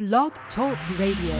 Blog Talk Radio.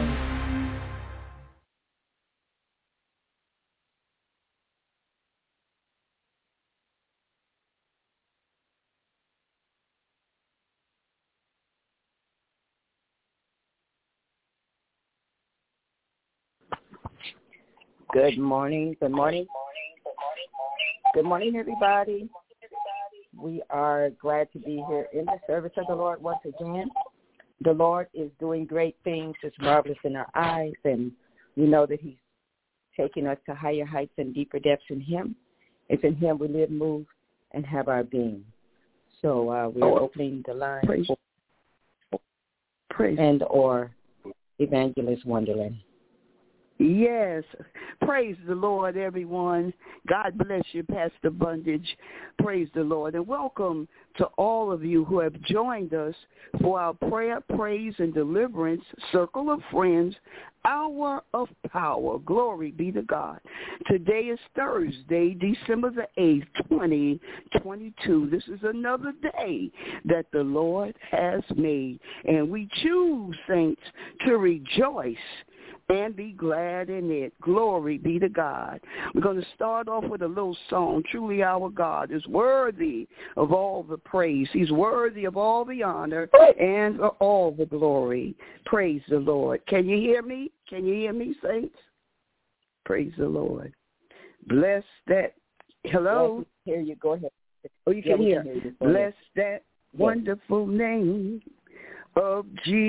Good morning. Good morning. Good morning, everybody. We are glad to be here in the service of the Lord once again. The Lord is doing great things. It's marvelous in our eyes, and we know that he's taking us to higher heights and deeper depths in him. It's in him we live, move, and have our being. So we are opening the line Praise. and or Evangelist Wonderland. Yes. Praise the Lord, everyone. God bless you, Pastor Bundage. Praise the Lord. And welcome to all of you who have joined us for our prayer, praise, and deliverance circle of friends, hour of power. Glory be to God. Today is Thursday, December the 8th, 2022. This is another day that the Lord has made. And we choose, saints, to rejoice and be glad in it. Glory be to God. We're going to start off with a little song. Truly our God is worthy of all the praise. He's worthy of all the honor and all the glory. Praise the Lord. Can you hear me? Can you hear me, saints? Praise the Lord. Bless that. Hello? Here you go ahead. Oh, you can hear. Bless that wonderful name of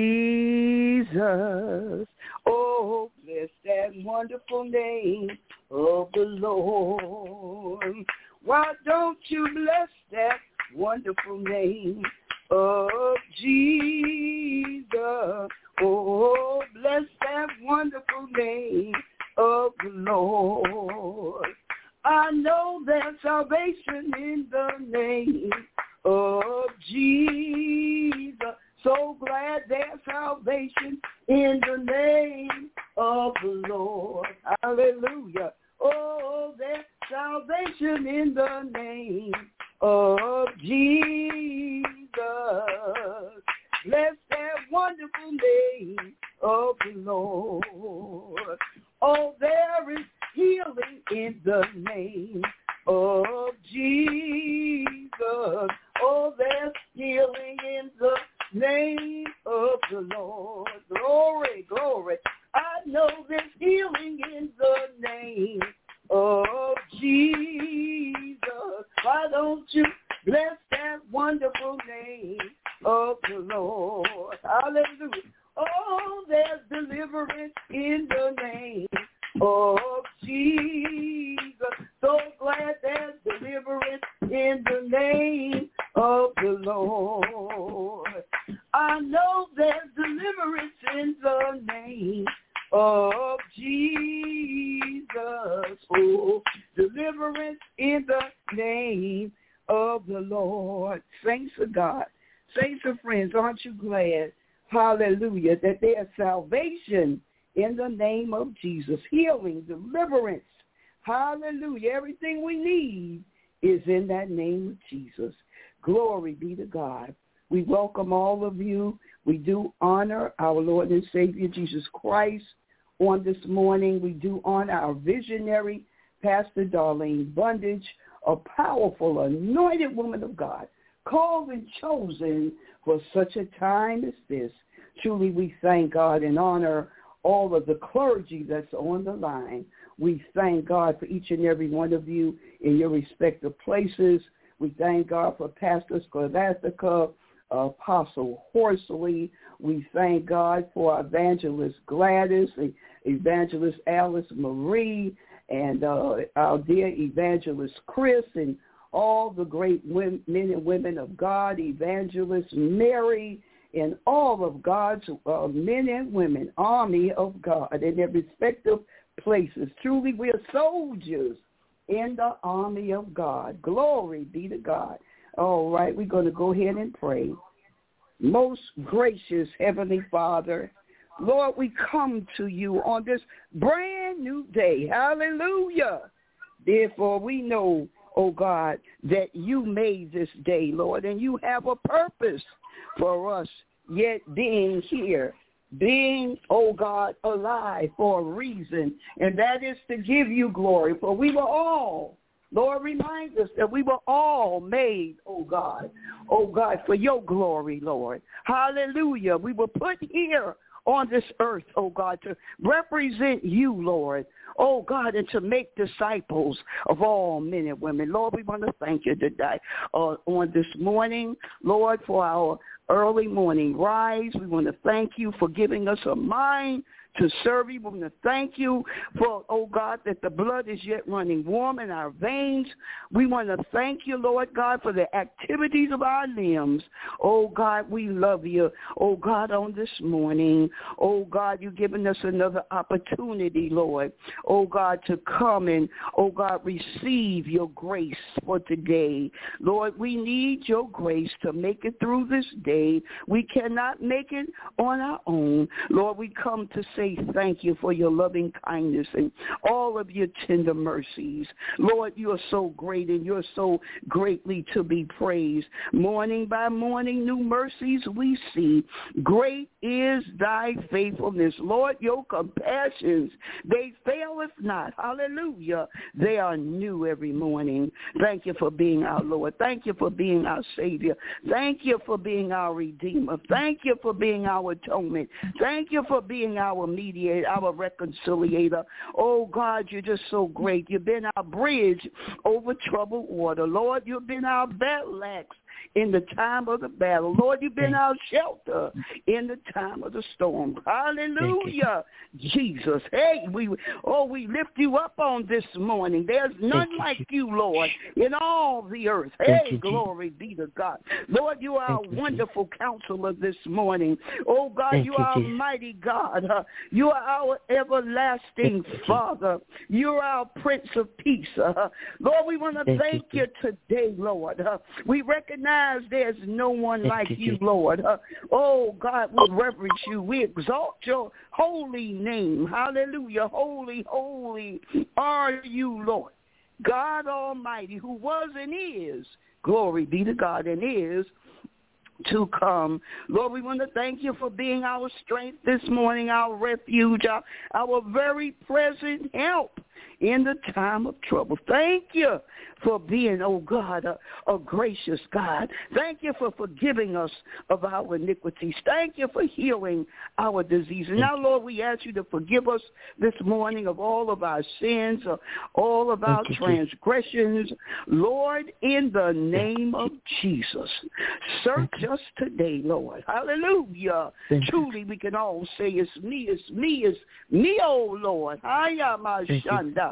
Jesus. Oh, bless that wonderful name of the Lord. Why don't you bless that wonderful name of Jesus? Oh, bless that wonderful name of the Lord. I know there's salvation in the name of Jesus. So glad there's salvation in the name of the Lord. Hallelujah. Oh, there's salvation in the name of Jesus. Bless that wonderful name of the Lord. Oh, there is healing in the name of Jesus. Oh, there's healing in the name of the Lord. Glory, glory. I know there's healing in the name of Jesus. Why don't you bless that wonderful name of the Lord? Hallelujah. Oh, there's deliverance in the name of Jesus. So glad there's deliverance in the name of the Lord. I know there's deliverance in the name of Jesus. Oh, deliverance in the name of the Lord. Saints of God, saints of friends, aren't you glad, hallelujah, that there's salvation in the name of Jesus, healing, deliverance, hallelujah. Everything we need is in that name of Jesus. Glory be to God. We welcome all of you. We do honor our Lord and Savior Jesus Christ on this morning. We do honor our visionary, Pastor Darlene Bundage, a powerful, anointed woman of God, called and chosen for such a time as this. Truly, we thank God and honor all of the clergy that's on the line. We thank God for each and every one of you in your respective places. We thank God for Pastor Scholastica, Apostle Horsley. We thank God for Evangelist Gladys, Evangelist Alice Marie, and our dear Evangelist Chris, and all the great men and women of God, Evangelist Mary, and all of God's men and women, army of God in their respective places. Truly, we are soldiers in the army of God. Glory be to God. All right, we're going to go ahead and pray. Most gracious Heavenly Father, Lord, we come to you on this brand new day. Hallelujah. Therefore, we know, oh God, that you made this day, Lord, and you have a purpose for us yet being here being, oh God, alive for a reason, and that is to give you glory. For we were all, Lord, remind us that we were all made, oh God, for your glory, Lord. Hallelujah. We were put here on this earth, oh God, to represent you, Lord. Oh God, and to make disciples of all men and women. Lord, we want to thank you today on this morning, Lord, for our early morning rise. We want to thank you for giving us a mind to serve you. We want to thank you for, oh God, that the blood is yet running warm in our veins. We want to thank you, Lord God, for the activities of our limbs. Oh God, we love you. Oh God, on this morning, oh God, you've given us another opportunity, Lord, oh God, to come and, oh God, receive your grace for today. Lord, we need your grace to make it through this day. We cannot make it on our own. Lord, we come to say thank you for your loving kindness and all of your tender mercies. Lord, you are so great and you're so greatly to be praised. Morning by morning, new mercies we see. Great is thy faithfulness. Lord, your compassions, they faileth not. Hallelujah. They are new every morning. Thank you for being our Lord. Thank you for being our Savior. Thank you for being our Redeemer. Thank you for being our atonement. Thank you for being our mediator, our reconciliator. Oh God, you're just so great. You've been our bridge over troubled water. Lord, you've been our battle axe in the time of the battle. Lord, you've been our shelter in the time of the storm. Hallelujah, Jesus. Hey, we lift you up on this morning. There's none like you, Lord, in all the earth. Hey, glory be to God. Lord, you are a wonderful counselor this morning. Oh God, you are mighty God. You are our everlasting Father. You are our Prince of Peace. Lord, we want to thank you today, Lord. We recognize there's no one like you, Lord. Oh, God, we reverence you. We exalt your holy name. Hallelujah. Holy, holy are you, Lord. God Almighty, who was and is. Glory be to God and is to come. Lord, we want to thank you for being our strength this morning, our refuge, our very present help in the time of trouble. Thank you for being, oh God, a gracious God. Thank you for forgiving us of our iniquities. Thank you for healing our diseases. Now, Lord, we ask you to forgive us this morning of all of our sins, all of our transgressions. Lord, in the name of Jesus, search us today, Lord. Hallelujah. Truly, we can all say, it's me, it's me, it's me, oh Lord. Standing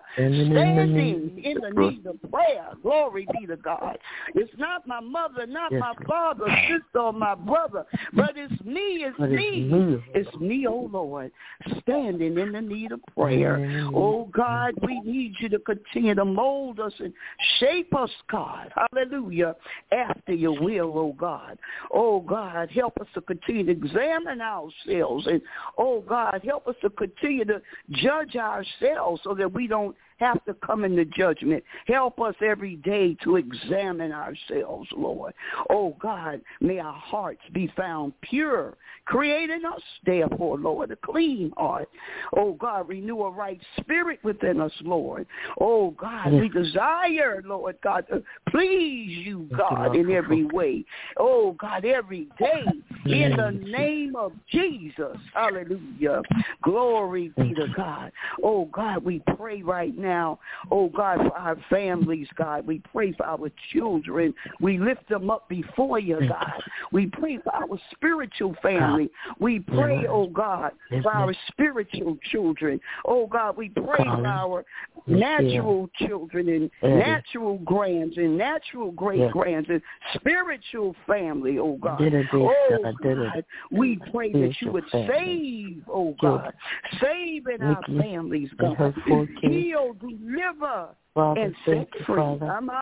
in the need of prayer. Glory be to God. It's not my mother, not my father, sister, or my brother, but it's me, it's me. It's me, oh Lord, standing in the need of prayer. Oh God, we need you to continue to mold us and shape us, God. Hallelujah. After your will, oh God. Oh God, help us to continue to examine ourselves. And oh God, help us to continue to judge ourselves so that we don't have to come into judgment. Help us every day to examine ourselves, Lord. Oh, God, may our hearts be found pure. Create in us, therefore, Lord, a clean heart. Oh, God, renew a right spirit within us, Lord. Oh, God, we desire, Lord God, to please you, God, in every way. Oh, God, every day, in the name of Jesus. Hallelujah. Glory be to God. Oh, God, we pray right now, oh God, for our families, God. We pray for our children. We lift them up before you, God. We pray for our spiritual family. We pray, oh God, for our spiritual children. Oh God, we pray for our natural children and natural grands and natural great-grands and spiritual family, oh God. Oh God, we pray that you would save, oh God. Save in our families, God. Heal, deliver, and set free. In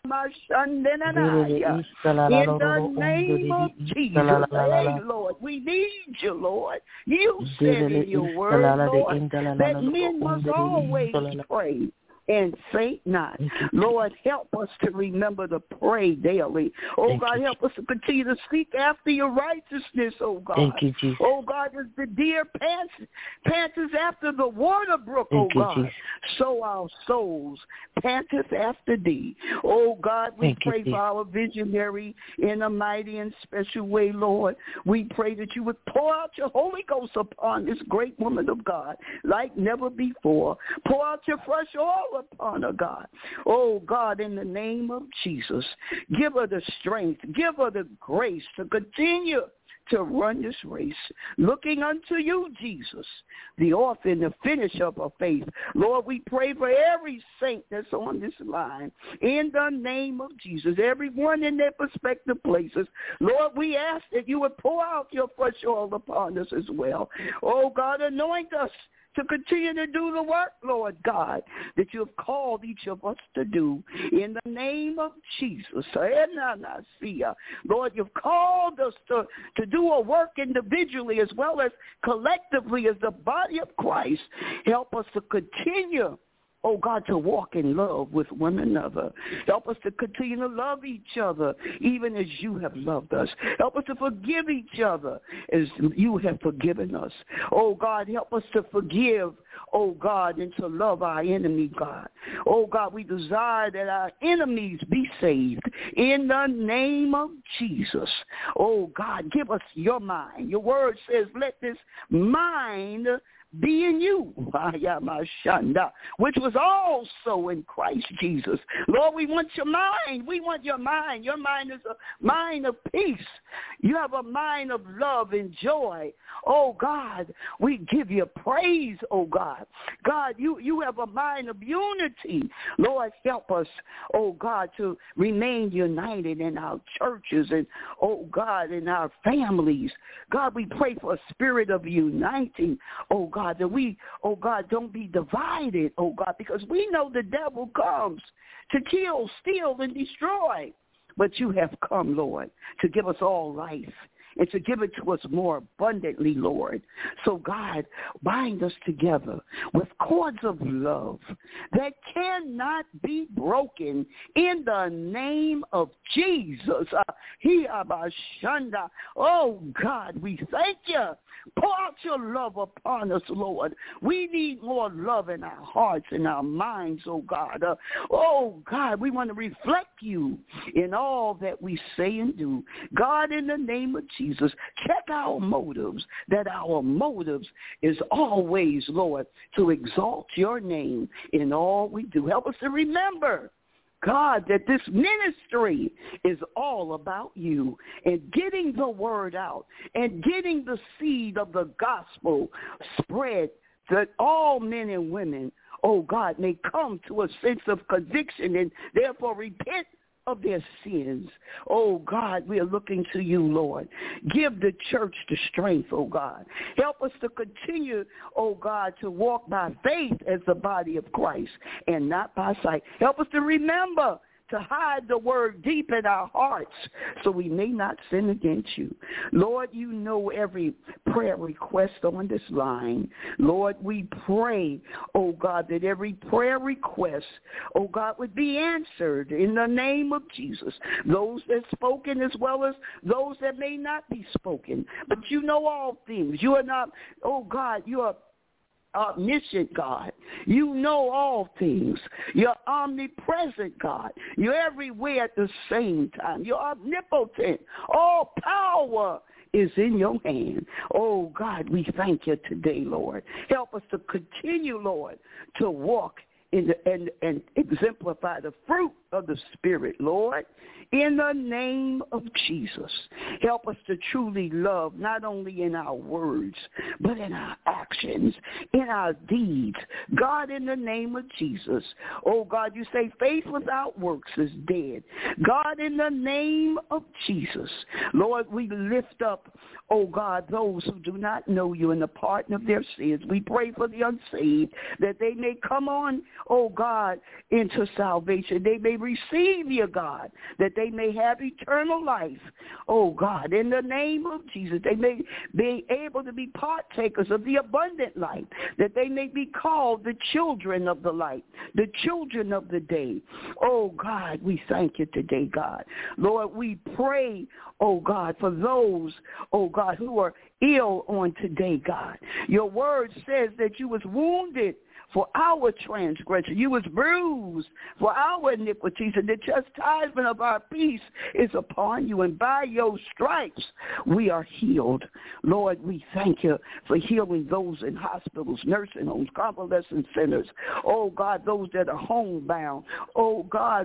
the name of Jesus. Hey, Lord, we need you, Lord. You said in your word, Lord, that men must always pray and faint not. Lord, help us to remember to pray daily. Oh, God, help us to continue to seek after your righteousness, oh, God. Thank you, Jesus. Oh, God, as the deer panteth after the water brook, oh, God, so our souls panteth after thee. Oh, God, we pray for our visionary in a mighty and special way, Lord. We pray that you would pour out your Holy Ghost upon this great woman of God like never before. Pour out your fresh oil upon her, God. Oh, God, in the name of Jesus, give her the strength, give her the grace to continue to run this race, looking unto you, Jesus, the author and the finisher of our faith. Lord, we pray for every saint that's on this line, in the name of Jesus, everyone in their respective places. Lord, we ask that you would pour out your fresh oil upon us as well. Oh, God, anoint us to continue to do the work, Lord God, that you have called each of us to do. In the name of Jesus. Lord, you've called us to do a work individually as well as collectively as the body of Christ. Help us to continue, oh, God, to walk in love with one another. Help us to continue to love each other even as you have loved us. Help us to forgive each other as you have forgiven us. Oh, God, help us to forgive, oh, God, and to love our enemy, God. Oh, God, we desire that our enemies be saved in the name of Jesus. Oh, God, give us your mind. Your word says, let this mind be in you, which was also in Christ Jesus. Lord, we want your mind. We want your mind. Your mind is a mind of peace. You have a mind of love and joy. Oh, God, we give you praise, oh, God. God, you have a mind of unity. Lord, help us, oh, God, to remain united in our churches and, oh, God, in our families. God, we pray for a spirit of uniting, oh, God, that we, oh, God, don't be divided, oh, God, because we know the devil comes to kill, steal, and destroy. But you have come, Lord, to give us all life and to give it to us more abundantly, Lord. So, God, bind us together with cords of love that cannot be broken in the name of Jesus. Oh, God, we thank you. Pour out your love upon us, Lord. We need more love in our hearts and our minds, oh, God. Oh, God, we want to reflect you in all that we say and do. God, in the name of Jesus, check our motives, that our motives is always, Lord, to exalt your name in all we do. Help us to remember, God, that this ministry is all about you and getting the word out and getting the seed of the gospel spread that all men and women, oh, God, may come to a sense of conviction and therefore repent of their sins. Oh, God, we are looking to you, Lord. Give the church the strength, oh, God. Help us to continue, oh, God, to walk by faith as the body of Christ and not by sight. Help us to remember to hide the word deep in our hearts so we may not sin against you. Lord, you know every prayer request on this line. Lord, we pray, oh God, that every prayer request, oh God, would be answered in the name of Jesus. Those that spoken as well as those that may not be spoken. But you know all things. You are not, oh God, you are omniscient God. You know all things. You're omnipresent God. You're everywhere at the same time. You're omnipotent. All power is in your hand. Oh, God, we thank you today, Lord. Help us to continue, Lord, to walk in and exemplify the fruit of the Spirit, Lord, in the name of Jesus. Help us to truly love, not only in our words, but in our actions, in our deeds. God, in the name of Jesus. Oh, God, you say faith without works is dead. God, in the name of Jesus. Lord, we lift up, oh, God, those who do not know you and the pardon of their sins. We pray for the unsaved that they may come on, oh, God, into salvation. They may receive you, God, that they may have eternal life. Oh, God, in the name of Jesus, they may be able to be partakers of the abundant life, that they may be called the children of the light, the children of the day. Oh, God, we thank you today, God. Lord, we pray, oh, God, for those, oh, God, who are ill on today, God. Your word says that you was wounded for our transgression. You was bruised for our iniquities, and the chastisement of our peace is upon you, and by your stripes we are healed. Lord, we thank you for healing those in hospitals, nursing homes, convalescent centers. Oh, God, those that are homebound. Oh, God,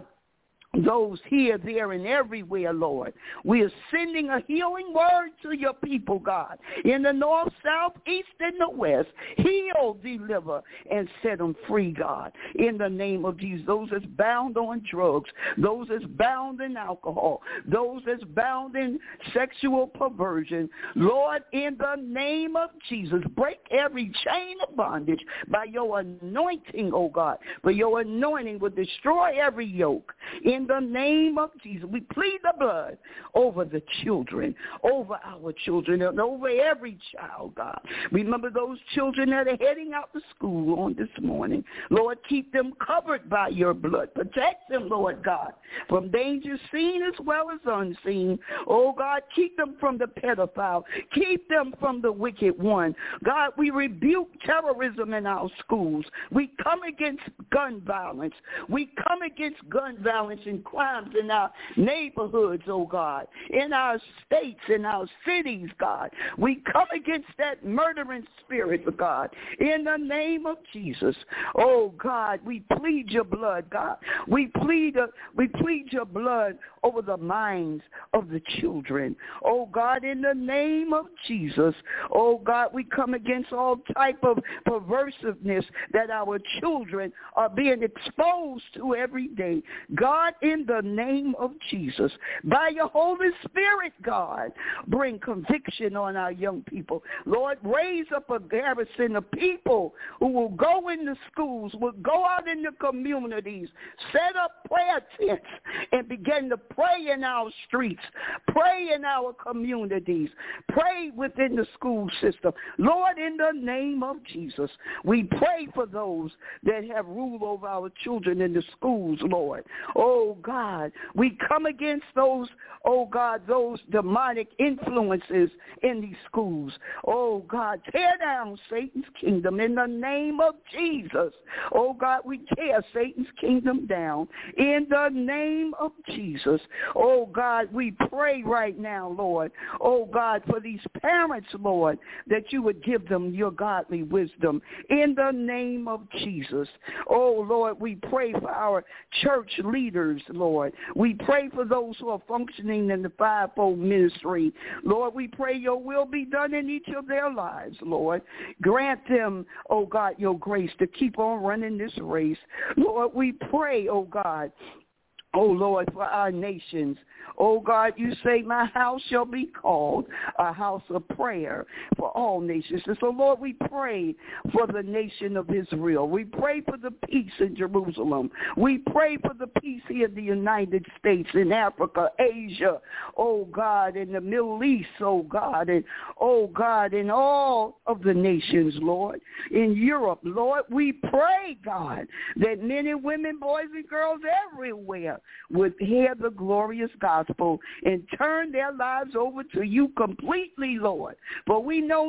those here, there, and everywhere, Lord. We are sending a healing word to your people, God. In the north, south, east, and the west, heal, deliver, and set them free, God. In the name of Jesus, those that's bound on drugs, those that's bound in alcohol, those that's bound in sexual perversion, Lord, in the name of Jesus, break every chain of bondage by your anointing, oh God. For your anointing will destroy every yoke. In the name of Jesus, we plead the blood over the children, over our children, and over every child, God. Remember those children that are heading out to school on this morning. Lord, keep them covered by your blood. Protect them, Lord God, from danger seen as well as unseen. Oh, God, keep them from the pedophile. Keep them from the wicked one. God, we rebuke terrorism in our schools. We come against gun violence. We come against gun violence and crimes in our neighborhoods, oh God, in our states, in our cities, God. We come against that murdering spirit, oh God, in the name of Jesus. Oh God, we plead your blood, God. We plead your blood over the minds of the children. Oh God, in the name of Jesus. Oh God, we come against all type of perversiveness that our children are being exposed to every day. God, in the name of Jesus, by your Holy Spirit, God, bring conviction on our young people. Lord, raise up a garrison of people who will go in the schools, will go out in the communities, set up prayer tents, and begin to pray in our streets, pray in our communities, pray within the school system. Lord, in the name of Jesus, we pray for those that have rule over our children in the schools, Lord. Oh, God, we come against those, oh, God, those demonic influences in these schools. Oh, God, tear down Satan's kingdom in the name of Jesus. Oh, God, we tear Satan's kingdom down in the name of Jesus. Oh, God, we pray right now, Lord, oh, God, for these parents, Lord, that you would give them your godly wisdom in the name of Jesus. Oh, Lord, we pray for our church leaders, Lord. We pray for those who are functioning in the fivefold ministry. Lord, we pray your will be done in each of their lives, Lord. Grant them, oh, God, your grace to keep on running this race. Lord, we pray, oh, God, oh, Lord, for our nations. Oh, God, you say my house shall be called a house of prayer for all nations. And so, Lord, we pray for the nation of Israel. We pray for the peace in Jerusalem. We pray for the peace here in the United States, in Africa, Asia, oh, God, in the Middle East, oh, God, and, oh, God, in all of the nations, Lord, in Europe, Lord, we pray, God, that men and women, boys and girls everywhere would hear the glorious gospel and turn their lives over to you completely, Lord. For we know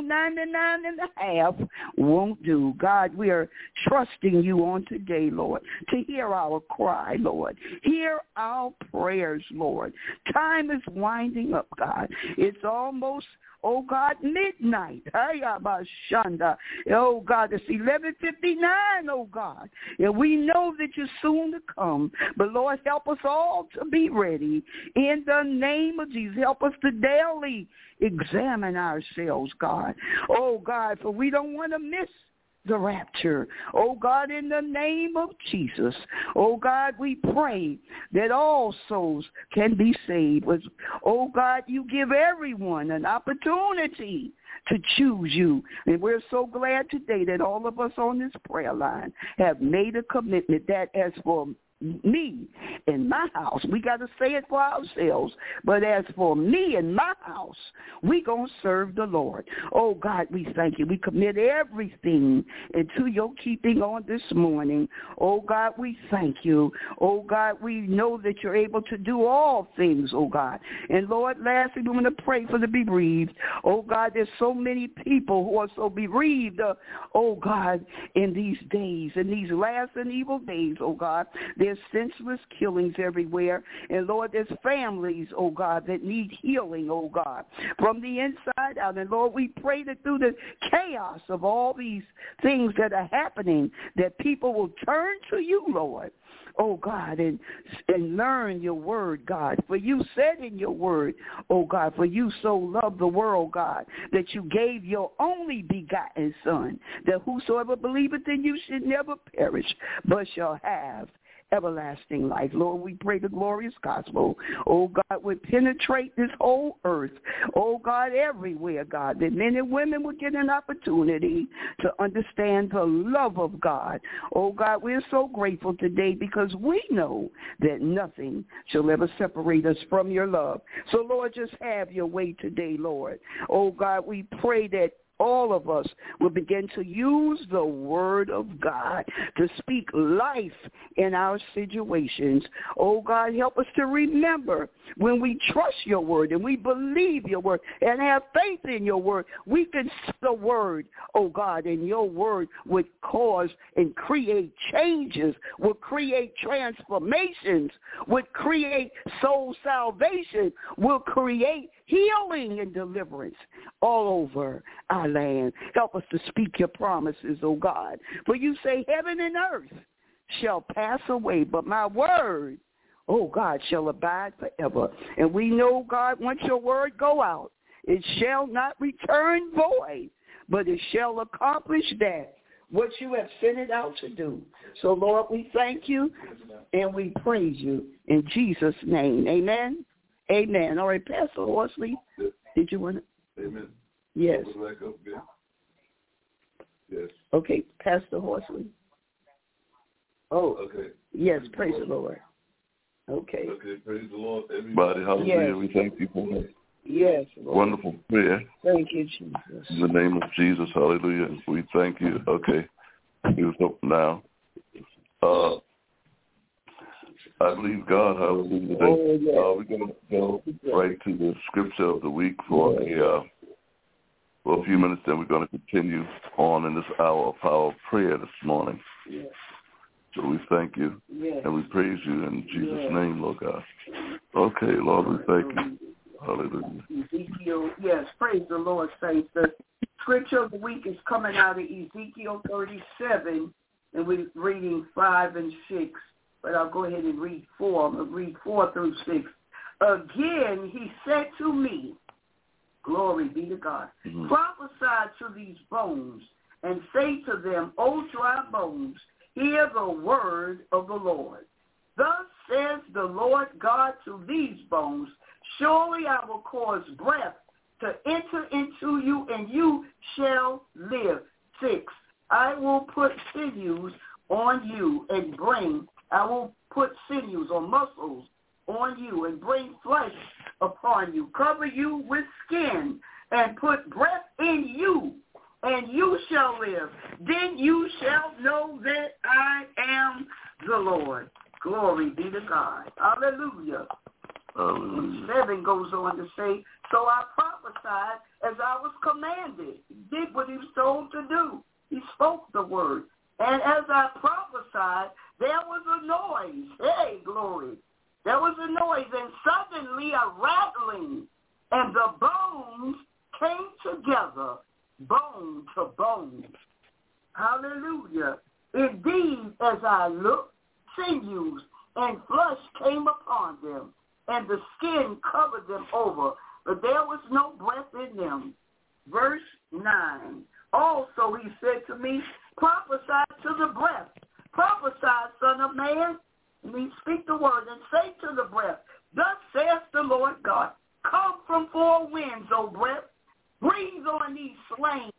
99.5 won't do. God, we are trusting you on today, Lord, to hear our cry, Lord. Hear our prayers, Lord. Time is winding up, God. It's almost, oh, God, midnight. Oh, God, it's 11:59, oh, God. And we know that you're soon to come. But, Lord, help us all to be ready. In the name of Jesus, help us to daily examine ourselves, God. Oh, God, for we don't want to miss the rapture. Oh, God, in the name of Jesus. Oh, God, we pray that all souls can be saved. Oh, God, you give everyone an opportunity to choose you. And we're so glad today that all of us on this prayer line have made a commitment that as for me and my house, we got to say it for ourselves, but as for me and my house, we going to serve the Lord. Oh, God, we thank you. We commit everything into your keeping on this morning. Oh, God, we thank you. Oh, God, we know that you're able to do all things, oh, God. And, Lord, lastly, we want to pray for the bereaved. Oh, God, there's so many people who are so bereaved, oh, God, in these days, in these last and evil days, oh, God. There's senseless killings everywhere. And, Lord, there's families, oh, God, that need healing, oh, God, from the inside out. And, Lord, we pray that through the chaos of all these things that are happening, that people will turn to you, Lord, oh, God, and learn your word, God. For you said in your word, oh, God, for you so loved the world, God, that you gave your only begotten Son, that whosoever believeth in you should never perish, but shall have everlasting life. Lord, we pray the glorious gospel, oh God, would penetrate this whole earth, oh God, everywhere, God, that men and women would get an opportunity to understand the love of God. Oh God, we're so grateful today because we know that nothing shall ever separate us from your love. So Lord, just have your way today, Lord. Oh God, we pray that all of us will begin to use the word of God to speak life in our situations. Oh, God, help us to remember when we trust your word and we believe your word and have faith in your word, we can see the word, oh, God, and your word would cause and create changes, would create transformations, would create soul salvation, will create healing and deliverance all over our land. Help us to speak your promises, oh God. For you say heaven and earth shall pass away, but my word, oh God, shall abide forever. And we know, God, once your word go out, it shall not return void, but it shall accomplish that what you have sent it out to do. So, Lord, we thank you and we praise you in Jesus' name. Amen. Amen. All right, Pastor Horsley, did you want to? Amen. Yes. Yes. Okay, Pastor Horsley. Oh, okay. Yes, praise the Lord. Okay. Okay, praise the Lord, everybody. Hallelujah. Yes. We thank you for that Yes, Lord. wonderful prayer. Thank you, Jesus. In the name of Jesus, hallelujah. We thank you. Okay. Here's up now. I believe God, hallelujah, today. Oh, yes. We're going to go right to the scripture of the week for a few minutes, then we're going to continue on in this hour of power of prayer this morning. Yes. So we thank you, Yes. and we praise you in Jesus' name, Lord God. Okay, Lord, we thank you. Hallelujah. Ezekiel, yes, praise the Lord, saints. The scripture of the week is coming out of Ezekiel 37, and we're reading 5 and 6. But I'll go ahead and read 4. I'm going to read 4 through 6. Again, he said to me, glory be to God, prophesy to these bones and say to them, O dry bones, hear the word of the Lord. Thus says the Lord God to these bones, surely I will cause breath to enter into you, and you shall live. 6. I will put sinews on you and I will put sinews or muscles on you and bring flesh upon you, cover you with skin and put breath in you, and you shall live. Then you shall know that I am the Lord. Glory be to God. Hallelujah. 7 goes on to say, so I prophesied as I was commanded. He did what he was told to do. He spoke the word. And as I prophesied, there was a noise. Hey, glory. There was a noise, and suddenly a rattling, and the bones came together, bone to bone. Hallelujah. Indeed, as I looked, sinews and flesh came upon them, and the skin covered them over, but there was no breath in them. Verse 9. Also he said to me, prophesy to the breath. Prophesy, son of man. And he speak the word and say to the breath, thus saith the Lord God, come from 4 winds, O breath. Breathe on these slain.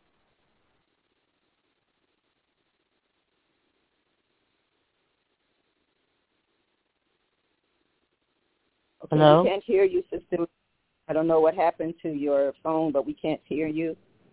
Okay, Hello? we can't hear you, Sister. I don't know what happened to your phone, but we can't hear you.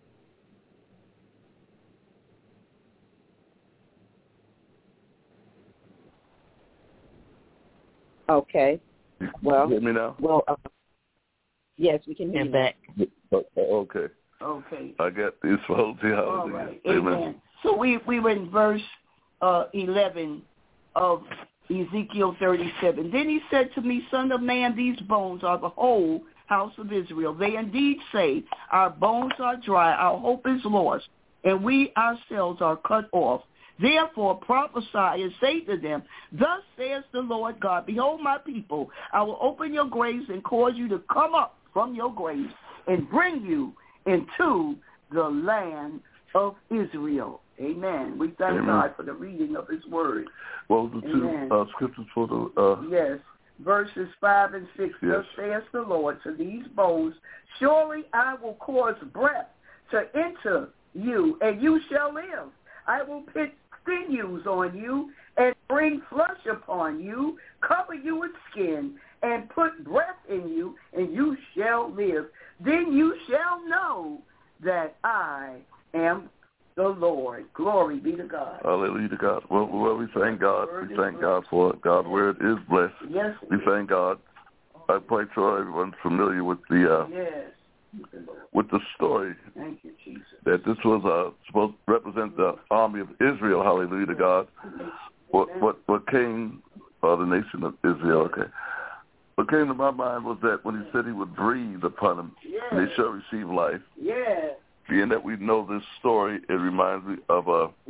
Okay. Well, hear me now? Well, yes, we can hear you. Back. Okay. Okay. I got these phones here. All right. Amen. So we were in verse 11 of Ezekiel 37. Then he said to me, Son of man, these bones are the whole house of Israel. They indeed say, our bones are dry, our hope is lost, and we ourselves are cut off. Therefore prophesy and say to them, Thus says the Lord God, Behold my people, I will open your graves and cause you to come up from your graves and bring you into the land of Israel. Amen. We thank God for the reading of his word. Well, the two scriptures for the... Yes. Verses 5 and 6. Yes. Thus says the Lord to these bones, Surely I will cause breath to enter you, and you shall live. I will put sinews on you and bring flesh upon you, cover you with skin, and put breath in you, and you shall live. Then you shall know that I am the Lord. Glory be to God. Hallelujah to God. Well, we thank God. We thank God for it. God's word is blessed. Yes. We thank God. I'm quite sure everyone's familiar with the with the story. Thank you, Jesus. That this was supposed to represent the army of Israel. Hallelujah to God. What came, the nation of Israel. Okay. What came to my mind was that when he said he would breathe upon them, and they shall receive life. Yeah. Being that we know this story, it reminds me of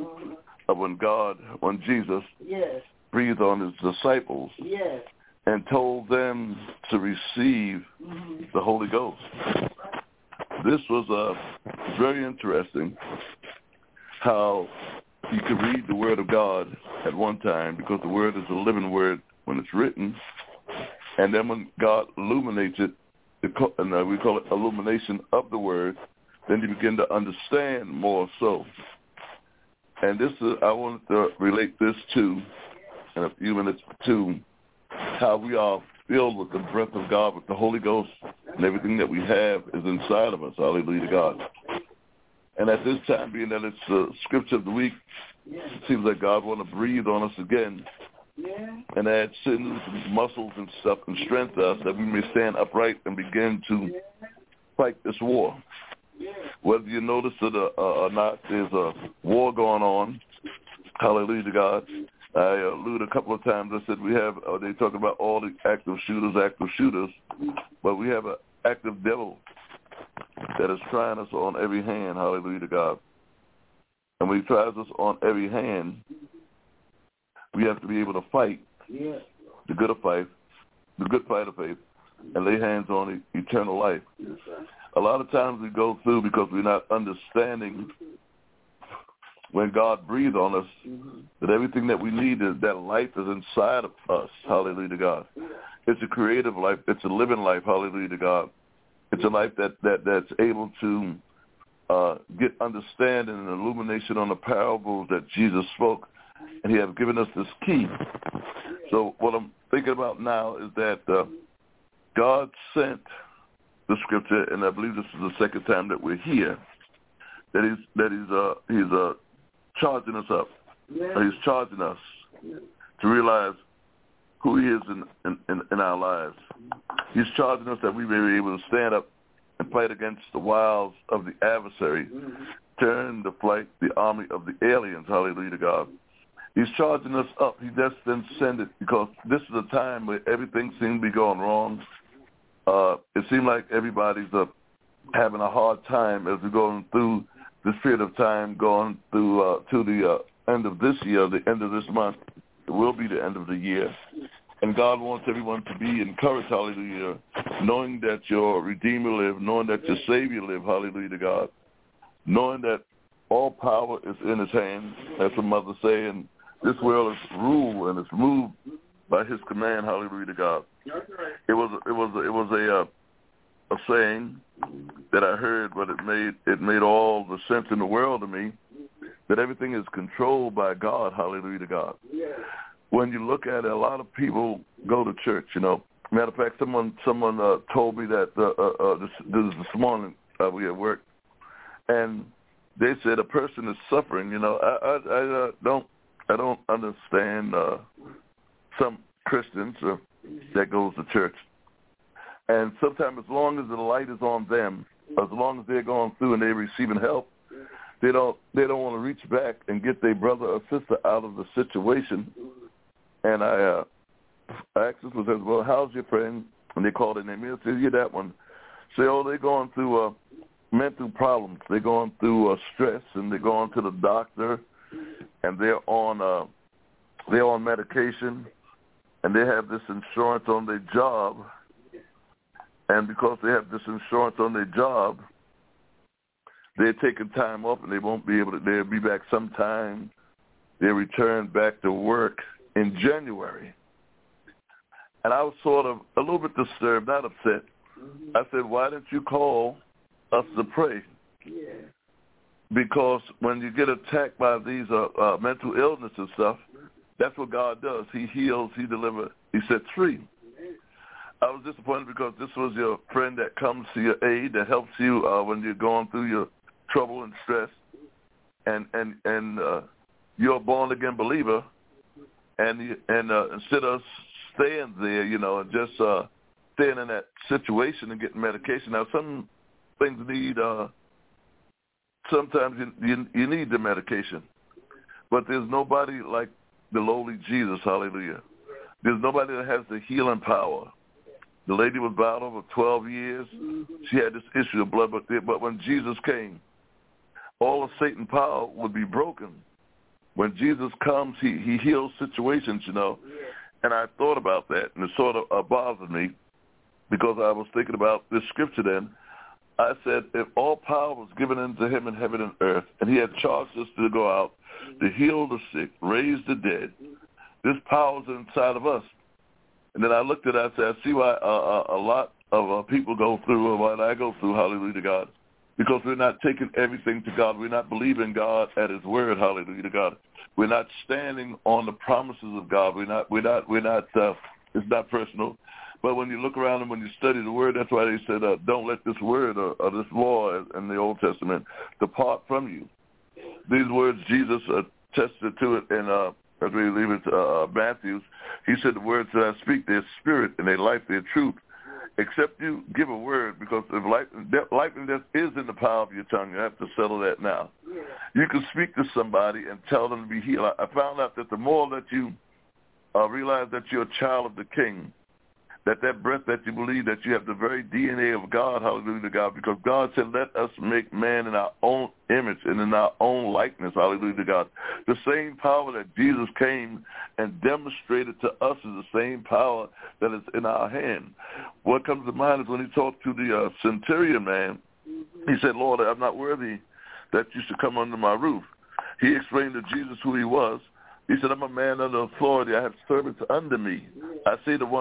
when Jesus breathed on his disciples and told them to receive the Holy Ghost. This was very interesting how you could read the Word of God at one time, because the Word is a living Word when it's written, and then when God illuminates it, and we call it illumination of the Word, then you begin to understand more so. And this is, I wanted to relate this to, in a few minutes, to how we are filled with the breath of God, with the Holy Ghost, and everything that we have is inside of us. Hallelujah to God. And at this time, being that it's the scripture of the week, it seems like God wants to breathe on us again and add sinews and muscles and stuff and strength to us, that we may stand upright and begin to fight this war. Whether you notice it or not, there's a war going on. Hallelujah to God. I alluded a couple of times. I said we have, they talk about all the active shooters, but we have an active devil that is trying us on every hand. Hallelujah to God. And when he tries us on every hand, we have to be able to fight the good fight of faith, and lay hands on eternal life. A lot of times we go through because we're not understanding when God breathed on us that everything that we need, that life is inside of us. Hallelujah to God. It's a creative life. It's a living life. Hallelujah to God. It's a life that's able to get understanding and illumination on the parables that Jesus spoke, and he has given us this key. So what I'm thinking about now is that God sent the scripture, and I believe this is the second time that we're here, that he's charging us up. He's charging us to realize who he is in our lives. He's charging us that we may be able to stand up and fight against the wiles of the adversary, turn to flight the army of the aliens. Hallelujah to God. He's charging us up. He just didn't send it because this is a time where everything seems to be going wrong. It seems like everybody's having a hard time as we're going through this period of time, going through to the end of this year, the end of this month. It will be the end of the year. And God wants everyone to be encouraged, hallelujah, knowing that your Redeemer lives, knowing that your Savior lives, hallelujah to God, knowing that all power is in his hand, as the mother say, and this world is ruled and it's moved by his command, hallelujah to God. It was a saying that I heard, but it made all the sense in the world to me, that everything is controlled by God, hallelujah to God. When you look at it, a lot of people go to church, Matter of fact, someone told me that this morning we at work, and they said a person is suffering. You know, I don't understand some Christians that goes to church, and sometimes as long as the light is on them, as long as they're going through and they're receiving help, they don't want to reach back and get their brother or sister out of the situation. And I asked this was, well, how's your friend? And they called their name. I said, yeah, that one. Say, oh, they're going through mental problems. They're going through stress, and they're going to the doctor, and they're on medication, and they have this insurance on their job. And because they have this insurance on their job, they're taking time off, and they won't be able to. They'll be back sometime. They return back to work in January. And I was sort of a little bit disturbed, not upset. I said, why didn't you call us to pray? Yeah. Because when you get attacked by these mental illness and stuff, that's what God does. He heals, he delivers, he sets free. I was disappointed because this was your friend that comes to your aid, that helps you when you're going through your trouble and stress, and you're a born-again believer, and instead of staying there, you know, and just staying in that situation and getting medication. Now, some things need, sometimes you need the medication, but there's nobody like the lowly Jesus, hallelujah. There's nobody that has the healing power. The lady was bound over 12 years. She had this issue of blood, but when Jesus came, all of Satan's power would be broken. When Jesus comes, he heals situations, you know. And I thought about that, and it sort of bothered me because I was thinking about this scripture then. I said, if all power was given unto him in heaven and earth, and he had charged us to go out to heal the sick, raise the dead, this power is inside of us. And then I looked at it, I said, I see why a lot of people go through, or why I go through, hallelujah to God, because we're not taking everything to God. We're not believing God at his word, hallelujah to God. We're not standing on the promises of God. We're not, it's not personal. But when you look around and when you study the word, that's why they said, don't let this word or this law in the Old Testament depart from you. These words, Jesus attested to it in, as we leave it to Matthew. He said, the words that I speak, they're spirit and they're life, they're truth. Except you give a word, because if life and death is in the power of your tongue, you have to settle that now. Yeah. You can speak to somebody and tell them to be healed. I found out that the more that you realize that you're a child of the King, that breath that you believe, that you have the very DNA of God, hallelujah to God, because God said, let us make man in our own image and in our own likeness, hallelujah to God. The same power that Jesus came and demonstrated to us is the same power that is in our hand. What comes to mind is when he talked to the centurion man, he said, Lord, I'm not worthy that you should come under my roof. He explained to Jesus who he was. He said, I'm a man under authority. I have servants under me. I say the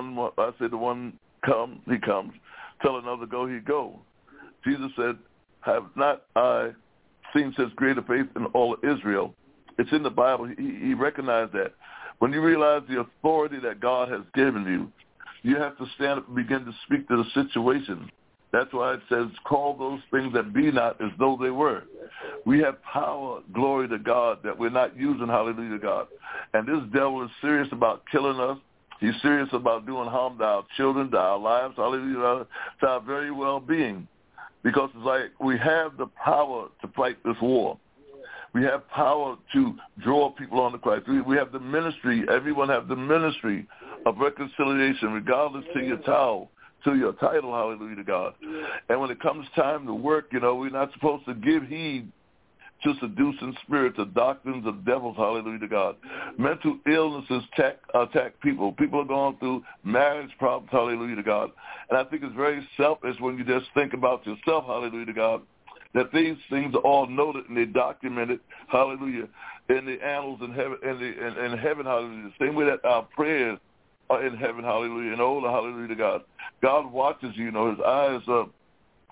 one come, he comes. Tell another go, he go. Jesus said, have not I seen such greater faith in all of Israel? It's in the Bible. He recognized that. When you realize the authority that God has given you, you have to stand up and begin to speak to the situation. That's why it says, call those things that be not as though they were. We have power, glory to God, that we're not using, hallelujah to God. And this devil is serious about killing us. He's serious about doing harm to our children, to our lives, hallelujah, to our very well-being. Because it's like we have the power to fight this war. We have power to draw people on to Christ. We have the ministry. Everyone have the ministry of reconciliation, regardless to your title, hallelujah to God. And when it comes time to work, you know, we're not supposed to give heed to seducing spirits or doctrines of devils, hallelujah to God. Mental illnesses attack people. People are going through marriage problems, hallelujah to God. And I think it's very selfish when you just think about yourself, hallelujah to God, that these things are all noted and they're documented, hallelujah, in the annals in heaven, in heaven, hallelujah. The same way that our prayers are in heaven, hallelujah, and hallelujah to God. God watches you, you know, his eyes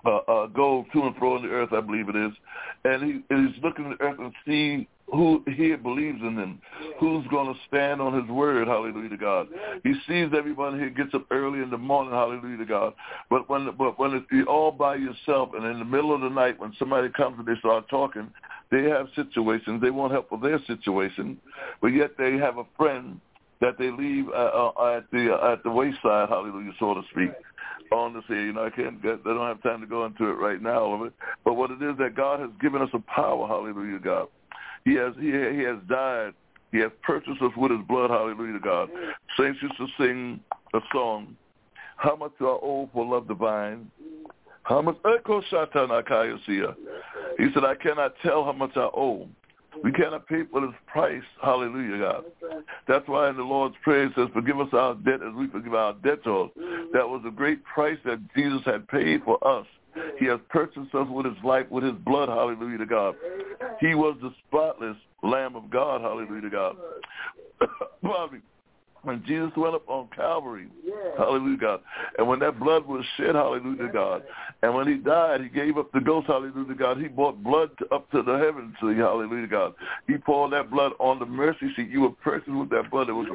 go to and fro in the earth, I believe it is, and he's looking at the earth and see who he believes in him, who's going to stand on his word, hallelujah to God. He sees everybody here gets up early in the morning, hallelujah to God. But when you're all by yourself and in the middle of the night when somebody comes and they start talking, they have situations. They want help with their situation, but yet they have a friend that they leave at the wayside, hallelujah, so to speak. On to say, they don't have time to go into it right now. But what it is that God has given us a power, hallelujah, God. He has died. He has purchased us with his blood, hallelujah, God. Saints used to sing a song, how much do I owe for love divine? How much? He said, I cannot tell how much I owe. We cannot pay for this price, hallelujah, God. That's why in the Lord's Prayer it says, forgive us our debt as we forgive our debtors. That was a great price that Jesus had paid for us. He has purchased us with his life, with his blood, hallelujah to God. He was the spotless Lamb of God, hallelujah to God. When Jesus went up on Calvary, hallelujah, God, and when that blood was shed, hallelujah, God, and when he died, he gave up the ghost, hallelujah, God. He brought blood up to the heavens, hallelujah, God. He poured that blood on the mercy seat. You were purchased with that blood. It was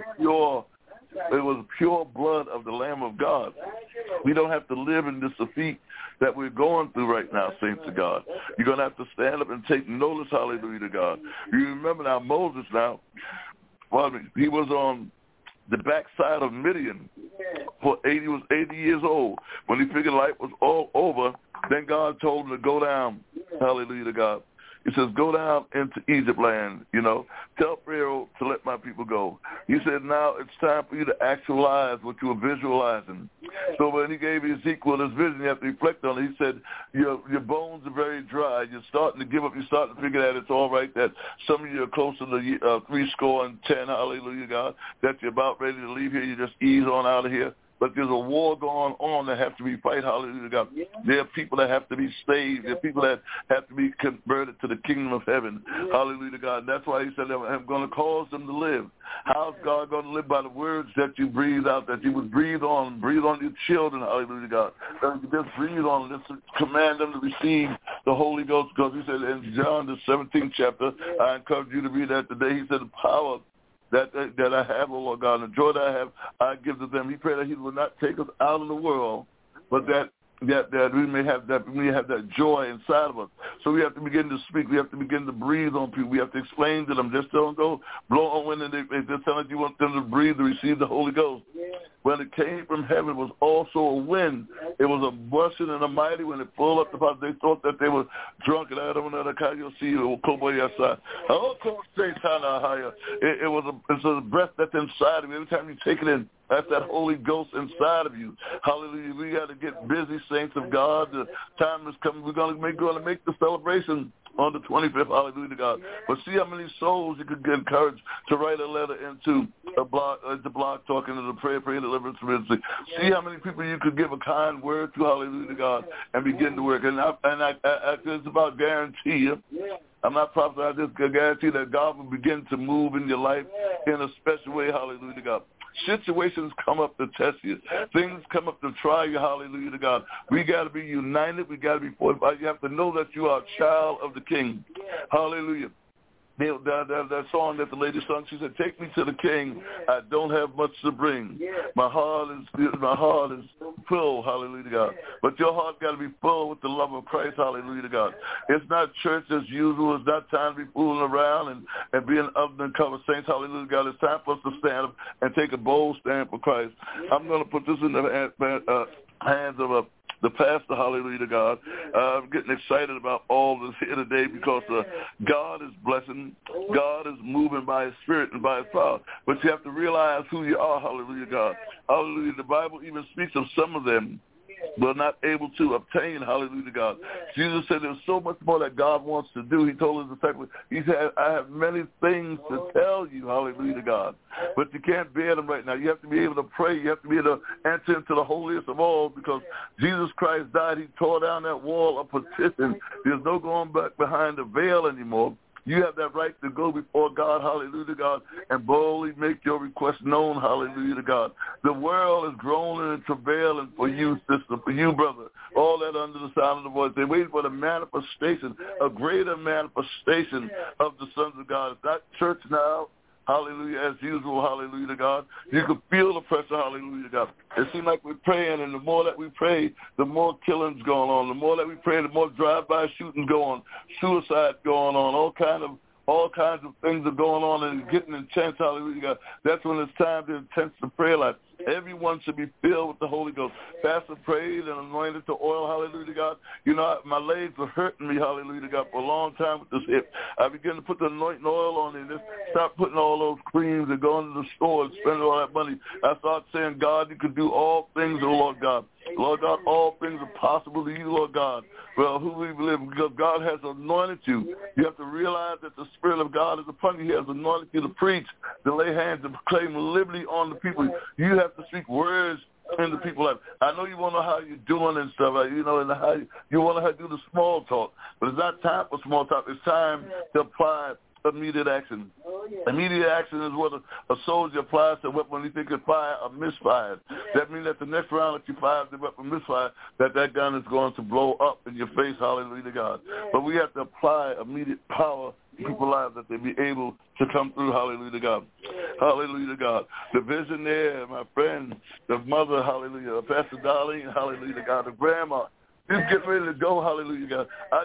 pure blood of the Lamb of God. We don't have to live in this defeat that we're going through right now, saints of God. You're going to have to stand up and take notice, hallelujah to God. You remember now, Moses now, he was on the backside of Midian he was 80 years old. When he figured life was all over, then God told him to go down, hallelujah to God. He says, go down into Egypt land, Tell Pharaoh to let my people go. He said, now it's time for you to actualize what you were visualizing. So when he gave Ezekiel his vision, you have to reflect on it. He said, your bones are very dry. You're starting to give up. You're starting to figure that it's all right, that some of you are closer to 70, hallelujah, God, that you're about ready to leave here. You just ease on out of here. But there's a war going on that have to be fight, hallelujah, God. There are people that have to be saved. There are people that have to be converted to the kingdom of heaven, hallelujah, God. And that's why he said, I'm going to cause them to live. How's God going to live? By the words that you breathe out, that you would breathe on your children, hallelujah, God. That you just breathe on them, just command them to receive the Holy Ghost. Because he said in John, the 17th chapter, I encourage you to read that today. He said the power that I have, oh Lord God, and the joy that I have, I give to them. He prayed that he will not take us out of the world, but that we may have that joy inside of us. So we have to begin to speak. We have to begin to breathe on people. We have to explain to them. Just don't go blow on wind and they just sound like you want them to breathe to receive the Holy Ghost. When it came from heaven, it was also a wind. It was a rushing and a mighty when it pulled up the pot. They thought that they were drunk, and I don't know how you'll see it's a breath that's inside of you. Every time you take it in, that's that Holy Ghost inside of you. Hallelujah. We got to get busy, saints of God. The time is coming. We're going to make the celebration on the 25th, hallelujah to God. But see how many souls you could get encouraged to write a letter into the blog talking to the prayer deliverance ministry. See how many people you could give a kind word to, hallelujah to God, and begin to work. And I just about guarantee you, I'm not prophesying, I just guarantee that God will begin to move in your life in a special way, hallelujah to God. Situations come up to test you. Things come up to try you, hallelujah to God. We got to be united. We got to be fortified. You have to know that you are a child of the King. Hallelujah. That song that the lady sung, she said, take me to the King. I don't have much to bring. My heart is full, hallelujah to God. But your heart got to be full with the love of Christ, hallelujah to God. It's not church as usual. It's not time to be fooling around and being undercover saints, hallelujah to God. It's time for us to stand up and take a bold stand for Christ. I'm going to put this in the hands of the pastor, hallelujah to God. I'm getting excited about all this here today because God is blessing. God is moving by his spirit and by his power. But you have to realize who you are, hallelujah God. Hallelujah. The Bible even speaks of some of them were not able to obtain, hallelujah to God. Jesus said there's so much more that God wants to do. He told his disciples, he said, I have many things to tell you, hallelujah to God. But you can't bear them right now. You have to be able to pray. You have to be able to enter into the holiest of all because Jesus Christ died. He tore down that wall of partition. There's no going back behind the veil anymore. You have that right to go before God, hallelujah to God, and boldly make your request known, hallelujah to God. The world is groaning and travailing for you, sister, for you, brother, all that under the sound of the voice. They're waiting for the manifestation, a greater manifestation of the sons of God. It's not church now. Hallelujah, as usual, hallelujah to God. You can feel the pressure, hallelujah to God. It seems like we're praying, and the more that we pray, the more killings going on. The more that we pray, the more drive-by shootings go on, suicide going on, all kinds of things are going on and getting intense, hallelujah to God. That's when it's time to intense the prayer life. Everyone should be filled with the Holy Ghost. Pastor prayed and anointed to oil, hallelujah to God. You know, my legs were hurting me, hallelujah to God, for a long time with this hip. I began to put the anointing oil on it and just stop putting all those creams and going to the store and spending all that money. I started saying, God, you can do all things, oh Lord God. Lord God, all things are possible to you, Lord God. Well, who we believe, because God has anointed you. You have to realize that the Spirit of God is upon you. He has anointed you to preach, to lay hands, to proclaim liberty on the people. You have to speak words in the people's life. I know you want to know how you're doing and stuff, you know, and how you want to how to do the small talk, but it's not time for small talk. It's time to apply immediate action. Immediate action is what a soldier applies to a weapon when he thinks it's fired or misfired. That means that the next round that you fire, the weapon misfired, that gun is going to blow up in your face, hallelujah to God. But we have to apply immediate power to people's lives that they be able to come through, hallelujah to God. Hallelujah to God. The visionary, my friend, the mother, hallelujah, Pastor Darlene, hallelujah to God, the grandma, just get ready to go, hallelujah, God. I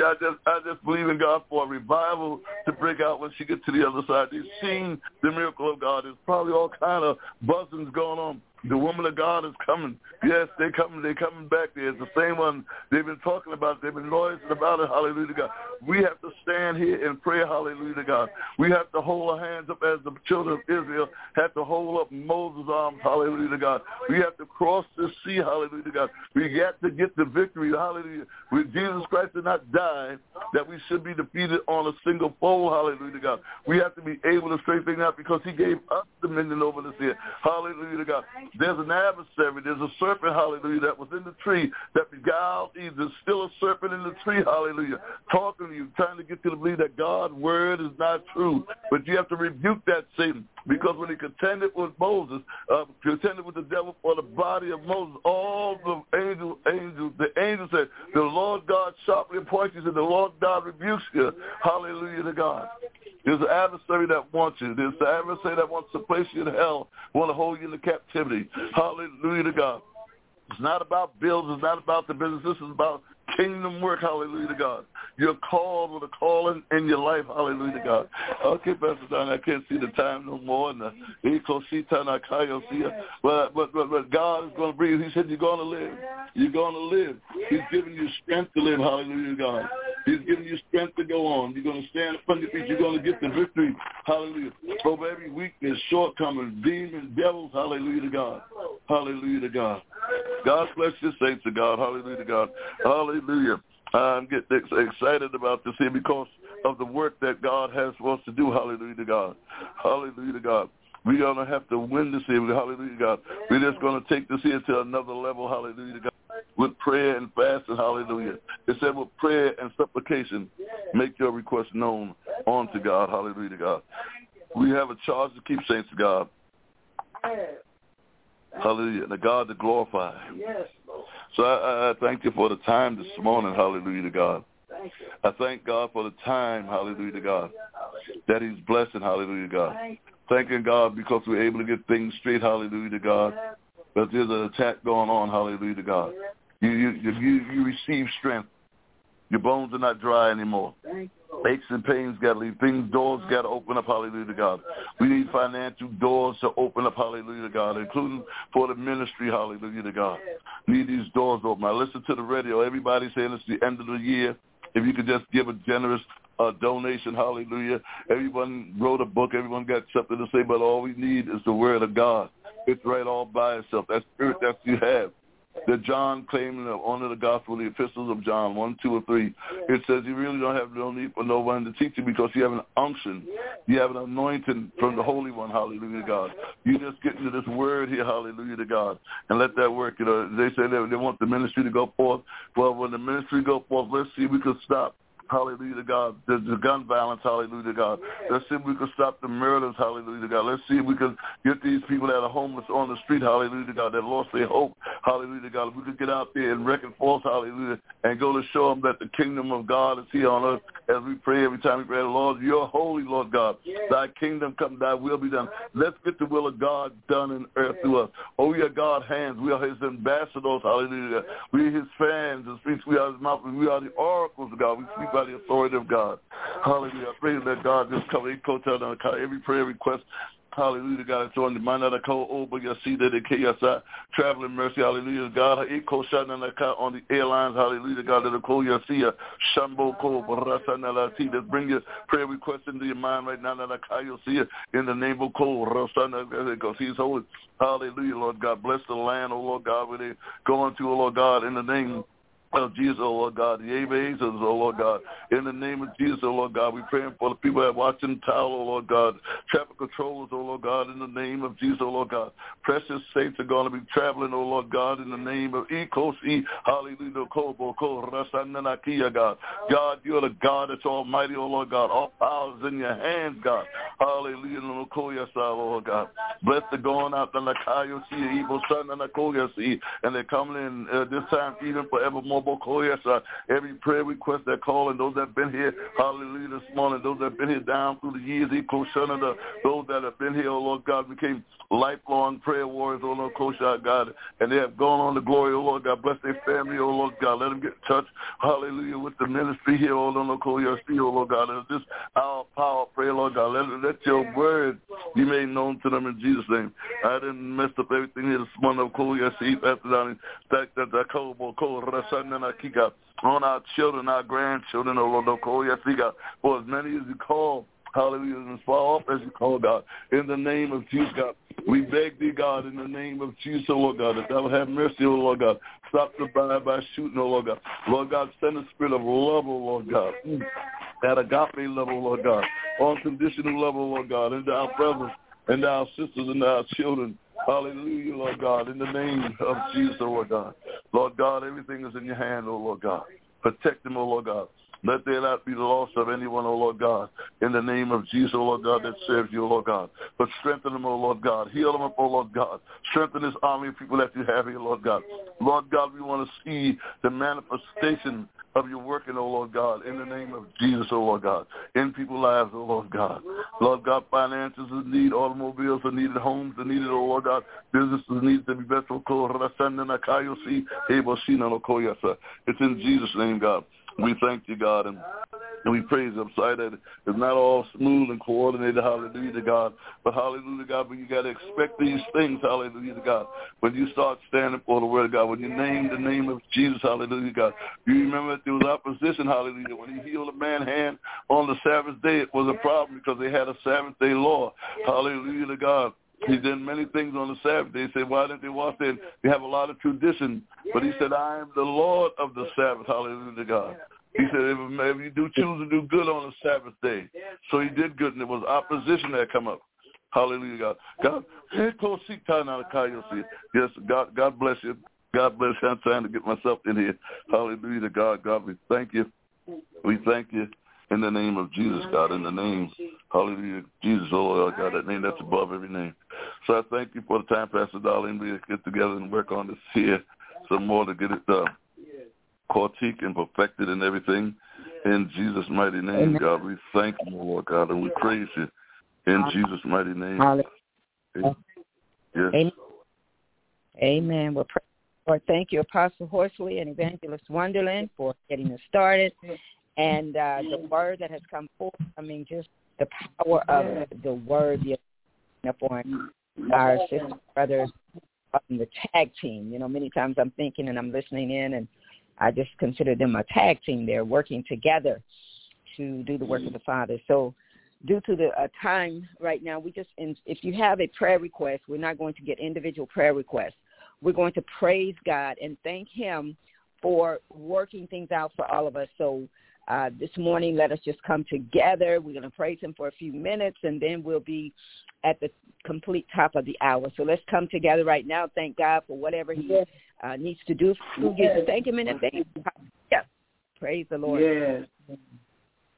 just believe in God for a revival to break out when she gets to the other side. They've seen the miracle of God. There's probably all kind of buzzings going on. The woman of God is coming. Yes, they're coming back there. It's the same one they've been talking about. They've been noising about it, hallelujah to God. We have to stand here and pray, hallelujah to God. We have to hold our hands up as the children of Israel had to hold up Moses' arms, hallelujah to God. We have to cross the sea, hallelujah to God. We got to get the victory, hallelujah. When Jesus Christ did not die, that we should be defeated on a single foe, hallelujah to God. We have to be able to straighten things out because he gave us dominion over this here, hallelujah to God. There's an adversary. There's a serpent, hallelujah, that was in the tree that beguiled Eve. There's still a serpent in the tree, hallelujah, talking to you, trying to get you to believe that God's word is not true. But you have to rebuke that Satan because when he contended with Moses, contended with the devil for the body of Moses, all the angels said, the Lord God sharply appoints you, and the Lord God rebukes you. Hallelujah to God. There's an adversary that wants you. There's an adversary that wants to place you in hell, want to hold you in captivity. Hallelujah to God. It's not about bills. It's not about the business. This is about kingdom work. Hallelujah to God. You're called with a calling in your life. Hallelujah to God. Okay, Pastor Don, I can't see the time no more. But God is going to breathe. He said you're going to live. You're going to live. He's giving you strength to live. Hallelujah to God. He's giving you strength to go on. You're going to stand upon your feet. You're going to get the victory. Hallelujah. Over every weakness, shortcoming, demons, devils. Hallelujah to God. Hallelujah to God. God bless you, saints of God. Hallelujah to God. Hallelujah. I'm getting excited about this here because of the work that God has for us to do. Hallelujah to God. Hallelujah to God. We're going to have to win this here. Hallelujah to God. We're just going to take this here to another level. Hallelujah to God. With prayer and fasting. Hallelujah. It said with prayer and supplication, make your request known unto God. Hallelujah to God. We have a charge to keep, saints of God. Hallelujah. The God to glorify. Yes, Lord. So I thank you for the time this morning. Hallelujah to God. I thank God for the time. Hallelujah to God. That he's blessing. Hallelujah to God. Thanking God because we're able to get things straight. Hallelujah to God. But there's an attack going on. Hallelujah to God. You receive strength. Your bones are not dry anymore. Aches and pains got to leave. Doors got to open up, hallelujah to God. We need financial doors to open up, hallelujah to God, including for the ministry, hallelujah to God. We need these doors open. I listen to the radio. Everybody's saying it's the end of the year. If you could just give a generous donation, hallelujah. Everyone wrote a book. Everyone got something to say, but all we need is the word of God. It's right all by itself. That spirit that you have. That John claimed on the gospel, the epistles of John 1, 2, and 3. It says you really don't have no need for no one to teach you because you have an unction. You have an anointing from the Holy One, hallelujah to God. You just get into this word here, hallelujah to God, and let that work. They say they want the ministry to go forth. Well, when the ministry go forth, let's see if we could stop hallelujah to God, the gun violence, hallelujah to God. Let's see if we can stop the murders, hallelujah to God. Let's see if we can get these people that are homeless on the street, hallelujah to God, that lost their hope, hallelujah to God. If we could get out there and reckon forth, hallelujah, and go to show them that the kingdom of God is here on earth as we pray every time we pray, Lord, you're holy, Lord God. Thy kingdom come, thy will be done. Let's get the will of God done in earth through us. Oh, we are God's hands. We are his ambassadors, hallelujah. We are his fans and speaks. We are his mouth. We are the oracles of God. We speak by the authority of God. Hallelujah. I pray that God just cover every prayer request. Hallelujah, God. It's on the mind of the call over your seat that they KSI. Traveling mercy, hallelujah, God. On the airlines, hallelujah, God. That call your see Shambo Ko Rasanalati. That bring your prayer request into your mind right now. That you'll see it in the name of Ko Rasana because he's holy. Hallelujah, Lord God. Bless the land, oh Lord God, where they're going to, oh Lord God, in the name of Jesus, oh Lord God, the ABAs, oh Lord God, in the name of Jesus, oh Lord God, we praying for the people that are watching Tower, oh Lord God, traffic controllers, oh Lord God, in the name of Jesus, oh Lord God, precious saints are going to be traveling, oh Lord God, in the name of Ekosi, hallelujah, God. God, you're the God that's almighty, oh Lord God, all powers in your hands, God, hallelujah, Lord God. Bless the going out, and evil son, and they're coming in this time even forevermore. Every prayer request that call and those that have been here, hallelujah, this morning, those that have been here down through the years, those that have been here, oh Lord God, became lifelong prayer warriors, oh Lord God, and they have gone on to glory, oh Lord God, bless their family, oh Lord God, let them get in touch, hallelujah, with the ministry here, oh Lord God, and this our power, pray, Lord God, let your word be made known to them in Jesus' name. I didn't mess up everything here this morning, on our children, our grandchildren, oh Lord, for as many as you call, hallelujah, and as far off as you call, God, in the name of Jesus, God, we beg thee, God, in the name of Jesus, oh Lord God, that thou will have mercy, oh Lord God, stop the by shooting, oh Lord God, Lord God, send a spirit of love, oh Lord God, that agape love, oh Lord God, unconditional love, oh Lord God, into our brothers, and our sisters, and our children, hallelujah, Lord God, in the name of Jesus, oh Lord God. Lord God, everything is in your hand, oh Lord God. Protect them, oh Lord God. Let there not be the loss of anyone, oh Lord God, in the name of Jesus, oh Lord God, that serves you, oh Lord God. But strengthen them, oh Lord God. Heal them up, oh Lord God. Strengthen this army of people that you have here, Lord God. Lord God, we want to see the manifestation of your working, oh Lord God, in the name of Jesus, oh Lord God, in people's lives, oh Lord God. Lord God, finances are needed, automobiles are needed, homes are needed, oh Lord God, businesses need to be better. It's in Jesus' name, God. We thank you, God, and we praise you. I'm sorry that it's not all smooth and coordinated, hallelujah to God. But hallelujah to God, but you got to expect these things, hallelujah to God. When you start standing for the word of God, when you name the name of Jesus, hallelujah to God. You remember that there was opposition, hallelujah. When he healed a man's hand on the Sabbath day, it was a problem because they had a Sabbath day law, hallelujah to God. He did many things on the Sabbath. They said, why didn't they wash their hands? They have a lot of tradition. But he said, I am the Lord of the Sabbath. Hallelujah to God. He said, if you do choose to do good on the Sabbath day. So he did good, and there was opposition that come up. Hallelujah, God. Yes, God bless you. God bless you. I'm trying to get myself in here. Hallelujah to God. God, we thank you. We thank you. In the name of Jesus, God, in the name, hallelujah, Jesus, oh Lord God, that name that's above every name. So I thank you for the time, Pastor Darlene, we get together and work on this here some more to get it critique and perfected and everything. In Jesus' mighty name, amen. God, we thank you, Lord God, and we praise you. In Jesus' mighty name. Yes. Amen. Amen. Well, Lord, thank you, Apostle Horsley and Evangelist Wonderland, for getting us started. And the word that has come forth, I mean, just the power of the word upon our sisters, brothers, the tag team. You know, many times I'm thinking and I'm listening in, and I just consider them a tag team. They're working together to do the work of the Father. So due to the time right now, if you have a prayer request, we're not going to get individual prayer requests. We're going to praise God and thank him for working things out for all of us. So this morning, let us just come together. We're going to praise him for a few minutes, and then we'll be at the complete top of the hour. So let's come together right now. Thank God for whatever he needs to do. Thank him in advance. Yes. Praise the Lord. Yes.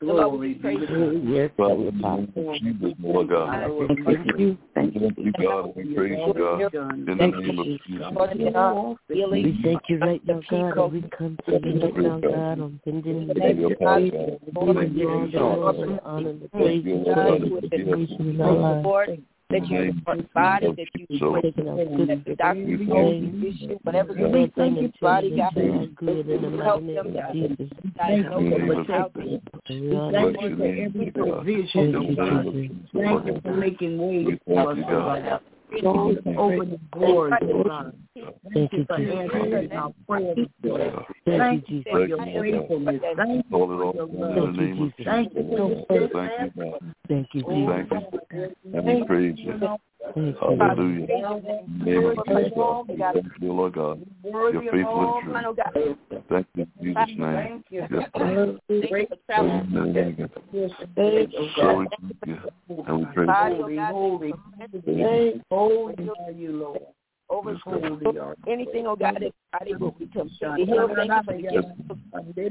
Glory be to God. Yes, Father, in the name of Jesus, Lord God. thank you. Thank you, God. We praise you, God. In the name of Jesus. We thank you right now, God, and we come to you right now, God, on bending the knee, giving you all the glory and honor and the praise and the situation in our lives. That you body, that you taking out good things, whatever the good thing in body, God, good in the mighty name of Jesus. Thank you for protecting. Thank you for every provision. Thank you for making ways for us, God. Lord, open the doors, God. Thank you, for answering our prayers. Thank you, Jesus. For your faithfulness. Thank you for your love. Thank you so much. Thank you, Jesus. And we praise you. Hallelujah. Name of Jesus. Thank you, Lord God. You're faithful and true. Thank you, in Jesus' name. Yes, Lord. Amen. Glory to you. And we praise you. Holy are you, Lord. Over anything, oh God, that body will become healed. Thank you for the gift of thank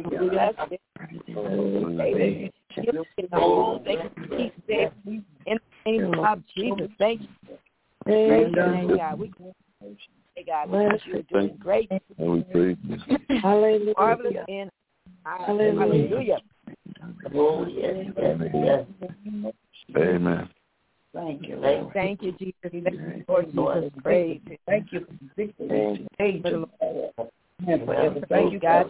you for keep safe in the name of Jesus. Thank you. Praise your name, God. We God, because you are doing great. And we praise you. Hallelujah. Marvelous and hallelujah. Oh, yes. Amen. Thank you, Lord. Thank you, Jesus. Thank you, Lord Jesus. Praise. Thank you for victory. Thank you, Lord. Thank you, God.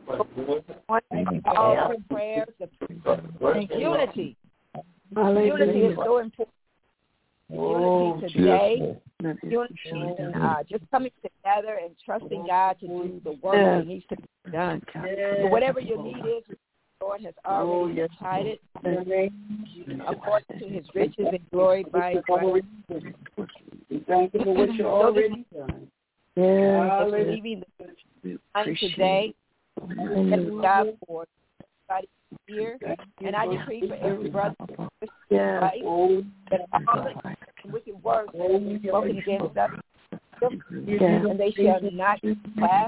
All the prayers of unity. Unity is so important. Unity today. Unity, just coming together and trusting God to do the work that needs to be done. So whatever your need is, the Lord has already decided according to his riches and glory by Christ. Thank you for what you're already done. Believing the time today. Thank God for everybody here. And I decree for every brother right, that all the wicked works spoken against us, and they shall not pass.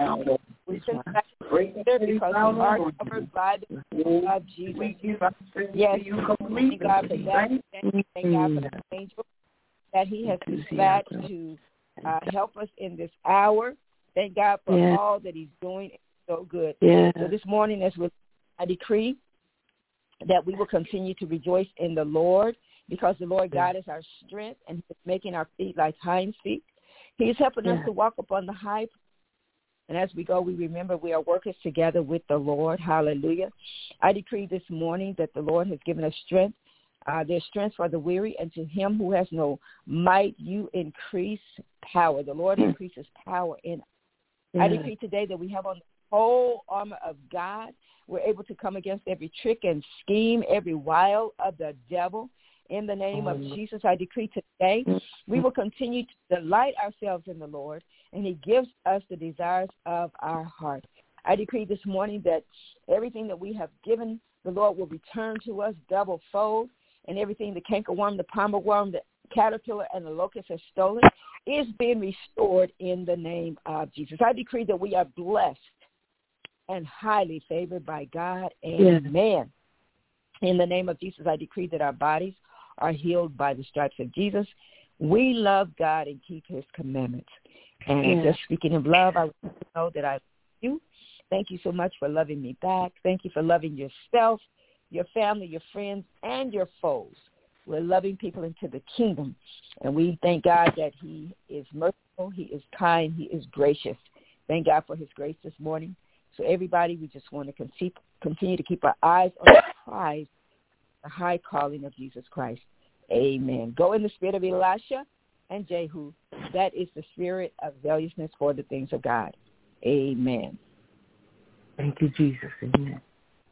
We send back because we are covered by the blood of Jesus. Yes, thank God for that. Thank God for the angel that he has dispatched to help us in this hour. Thank God for all that he's doing. It's so good. So this morning, I decree that we will continue to rejoice in the Lord because the Lord God is our strength and he's making our feet like hinds feet. He's helping us to walk upon the high. And as we go, we remember we are workers together with the Lord. Hallelujah. I decree this morning that the Lord has given us strength. There's strength for the weary, and to him who has no might, you increase power. The Lord increases power in us. I decree today that we have on the whole armor of God. We're able to come against every trick and scheme, every wile of the devil. In the name of Jesus, I decree today we will continue to delight ourselves in the Lord, and he gives us the desires of our heart. I decree this morning that everything that we have given, the Lord will return to us double fold, and everything the cankerworm, the palmer worm, the caterpillar, and the locust has stolen is being restored in the name of Jesus. I decree that we are blessed and highly favored by God. Amen. In the name of Jesus, I decree that our bodies are healed by the stripes of Jesus. We love God and keep his commandments. And just speaking of love, I want to know that I love you. Thank you so much for loving me back. Thank you for loving yourself, your family, your friends, and your foes. We're loving people into the kingdom. And we thank God that he is merciful, he is kind, he is gracious. Thank God for his grace this morning. So everybody, we just want to continue to keep our eyes on the prize, the high calling of Jesus Christ. Amen. Go in the spirit of Elisha and Jehu. That is the spirit of zealousness for the things of God. Amen. Thank you, Jesus. Amen.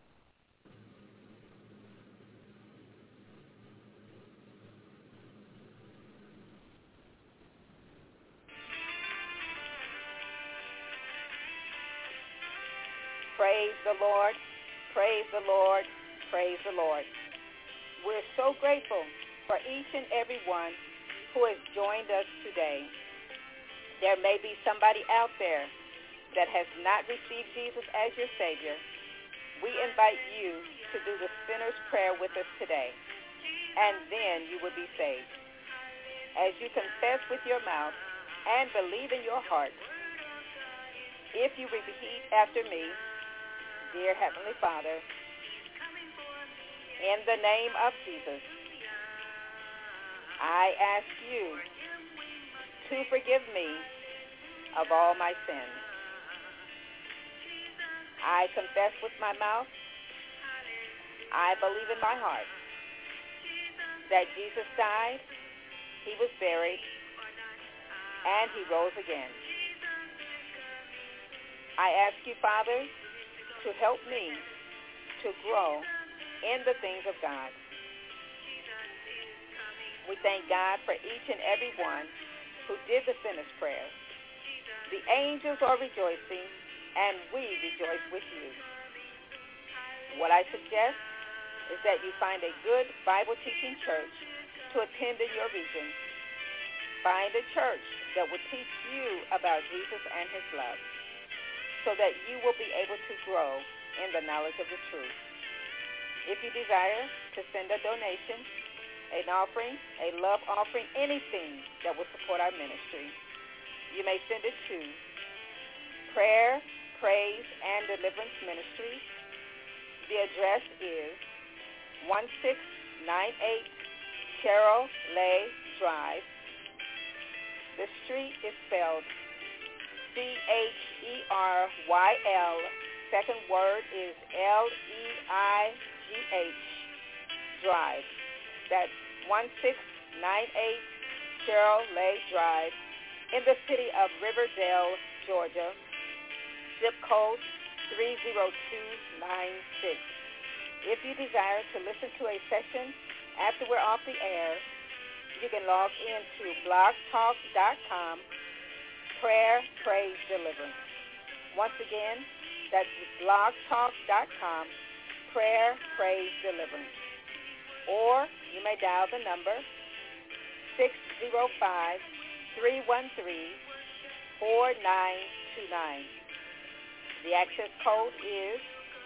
Praise the Lord. Praise the Lord. Praise the Lord. We're so grateful for each and every one who has joined us today. There may be somebody out there that has not received Jesus as your Savior. We invite you to do the sinner's prayer with us today, and then you will be saved. As you confess with your mouth and believe in your heart, if you repeat after me, dear Heavenly Father, in the name of Jesus, I ask you to forgive me of all my sins. I confess with my mouth, I believe in my heart that Jesus died, he was buried, and he rose again. I ask you, Father, to help me to grow in the things of God. We thank God for each and every one who did the sinner's prayer. The angels are rejoicing, and we rejoice with you. What I suggest is that you find a good Bible-teaching church to attend in your region. Find a church that will teach you about Jesus and his love so that you will be able to grow in the knowledge of the truth. If you desire to send a donation, an offering, a love offering, anything that will support our ministry, you may send it to Prayer, Praise, and Deliverance Ministries. The address is 1698 Carroll Lay Drive. The street is spelled Cheryl. Second word is Leigh Drive. That's 1698 Carroll Lay Drive in the city of Riverdale, Georgia. Zip code 30296. If you desire to listen to a session after we're off the air, you can log into blogtalk.com, Prayer, Praise, Deliverance. Once again, that's blogtalk.com, Prayer, Praise, Deliverance. Or you may dial the number 605-313-4929. The access code is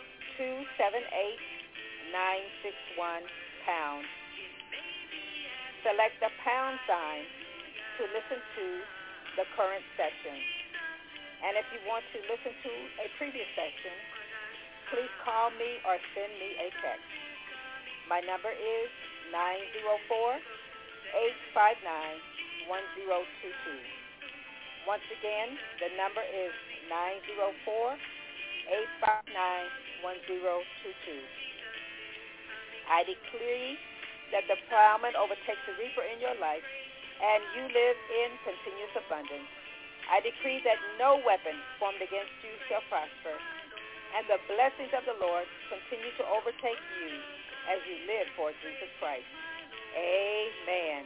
278961#. Select the pound sign to listen to the current session. And if you want to listen to a previous session, please call me or send me a text. My number is 904-859-1022. Once again, the number is 904-859-1022. I decree that the plowman overtakes the reaper in your life, and you live in continuous abundance. I decree that no weapon formed against you shall prosper, and the blessings of the Lord continue to overtake you as you live for Jesus Christ. Amen.